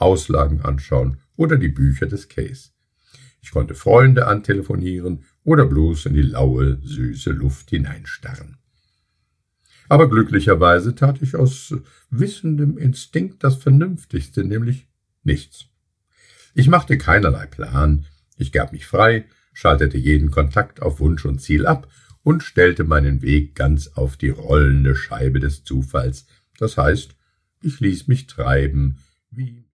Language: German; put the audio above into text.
Auslagen anschauen oder die Bücher des Case. Ich konnte Freunde antelefonieren oder bloß in die laue, süße Luft hineinstarren. Aber glücklicherweise tat ich aus wissendem Instinkt das Vernünftigste, nämlich nichts. Ich machte keinerlei Plan, ich gab mich frei, schaltete jeden Kontakt auf Wunsch und Ziel ab und stellte meinen Weg ganz auf die rollende Scheibe des Zufalls. Das heißt, ich ließ mich treiben, wie